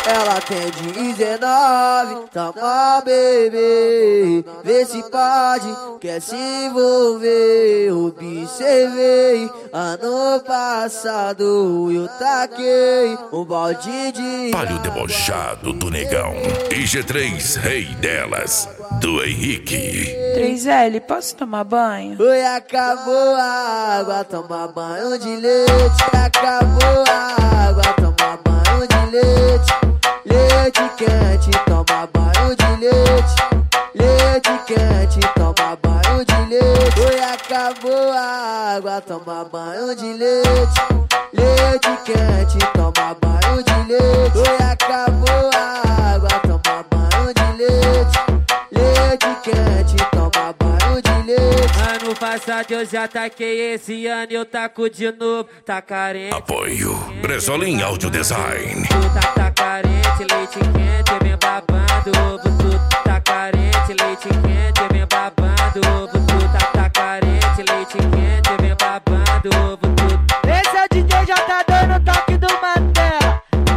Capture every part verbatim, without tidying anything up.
Ela tem dezenove, toma bebê, vê se pode, quer se envolver. Observei, ano passado eu taquei um balde de Palho debochado do negão. I G três, rei delas, do Henrique. três L, posso tomar banho? Oi, acabou a água, toma banho de leite. Acabou a água, toma banho de leite. Leite quente, toma banho de leite. Leite quente, toma banho de leite. Oi, acabou a água, toma banho de leite. Leite quente, toma banho de leite. Oi, acabou a água, toma banho de leite. Leite quente, toma banho de leite. Ano passado eu já taquei, esse ano eu taco de novo. Tá carente. Apoio Bresolim Audio Design. Tu tá, tá carente, leite quente, vem babando ovo. Tu tá carente, leite quente, vem babando ovo. Tu tá, tá carente, leite quente, vem babando ovo. Tu. Esse é o D J, já tá dando o toque do Mandela.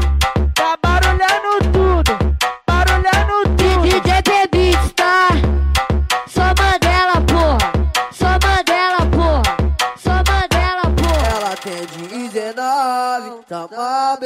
Tá barulhando tudo, barulhando tudo. D J The Beats, tá? Só Mandela, porra. Só Mandela, porra. Só Mandela, porra. Ela tem dezenove, toma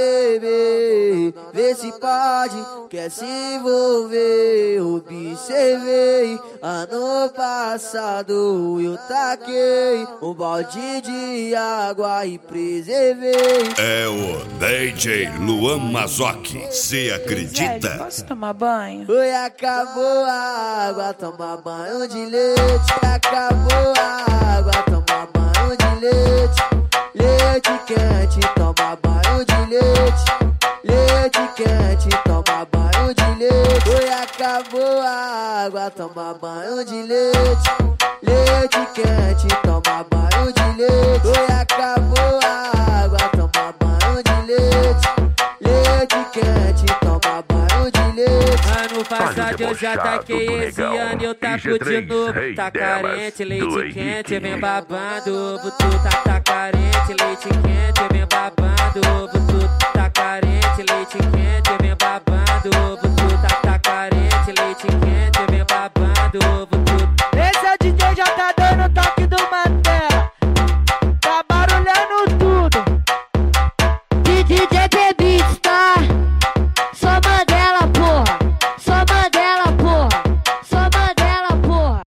bebê, vê se pode, quer se envolver. Observei, ano passado eu taquei um balde de água e preservei. É o D J Luan Mazoc. Cê acredita? três L, posso tomar banho? Oi, acabou a água, toma banho de leite. Acabou a água, toma banho de leite. Leite quente, toma banho de leite. Leite quente, toma banho de leite. Oi, acabou a água, toma banho de leite. Leite quente, toma banho de leite. Oi, acabou a água, toma banho de leite. Leite quente, toma banho de leite. Ano passado eu já taquei, esse ano eu taco de novo. Tá carente, leite quente, vem babando ovo. Tu tá, tá